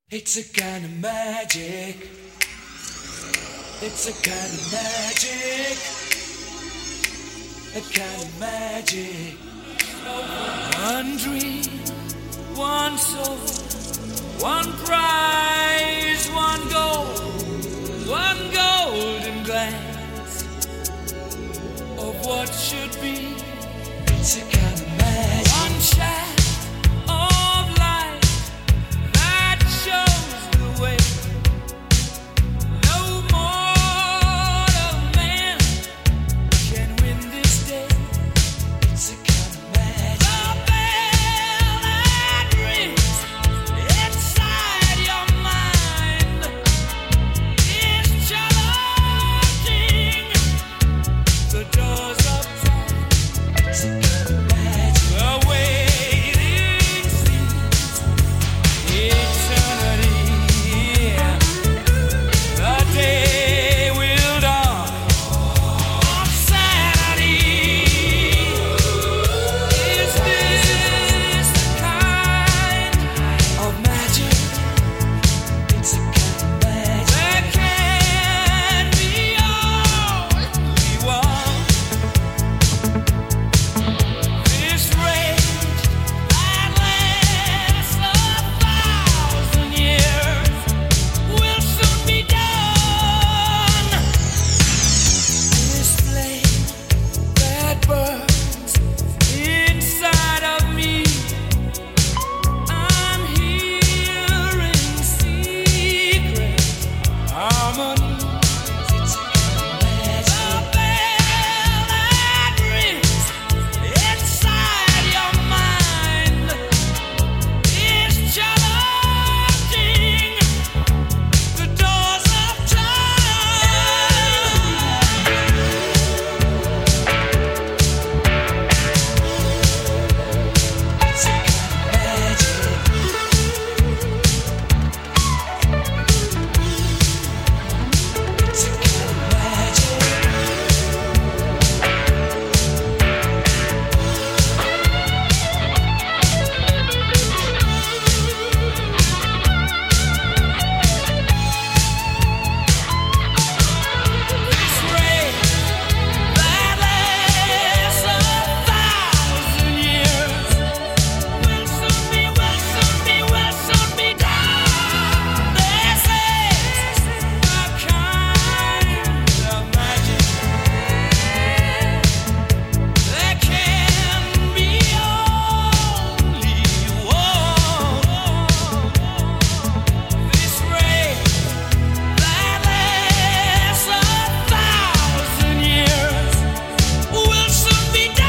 It's a kind of magic. It's a kind of magic. A kind of magic. One dream, one soul, one prize, one golden glance of what should be. It's a kind of magic. One shaft of light that shows the way. No mortal man can win this day. It's a kind of magic. The bell that rings inside your mind is challenging the doors of time. It's a kind of magic. The waiting seems eternity. The day will dawn on Saturday. Is this the kind of magic? It's a kind of magic. There can be only one. This rage that lasts 1,000 years will soon be done. This flame that burns inside of me, I'm hearing secret harmonies. It's a kind of magic. The bell that rings inside your mind is challenging the doors of time. It's a kind of magic. It's a kind of magic. This rain that lasts 1,000 years will soon be done. This is a kind of magic. There can be only one. This rain that lasts 1,000 years will soon be done.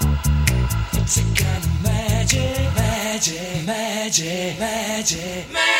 It's a kind of magic, magic, magic, magic, magic.